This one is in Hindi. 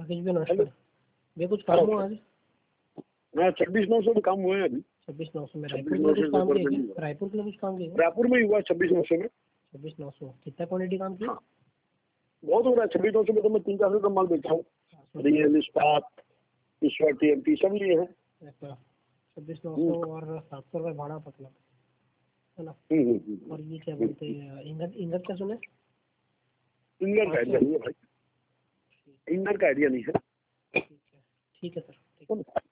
राकेश भी नमस्कार। भैया कुछ काम हुआ आज? हाँ 26,900 में काम हुआ है अभी। 26,900 में रायपुर में कुछ काम किया क्या? रायपुर के लिए कुछ काम किया? रायपुर में ही हुआ 26,900 में। 26,900 कितना क्वांटिटी काम किया? हाँ, बहुत हो रहा है। 26,900 में तो मैं 3-4 का माल बेचा हूँ। रियल इस्पात, ईश्वर TMT सब लिए हैं। 26,900 और 700 रुपये भाड़ा मतलब है ना। और ये क्या बोलते हैं इंगत क्या सुने? इंगत का आइडिया नहीं है भाई, इंगत का आइडिया नहीं है। ठीक है सर।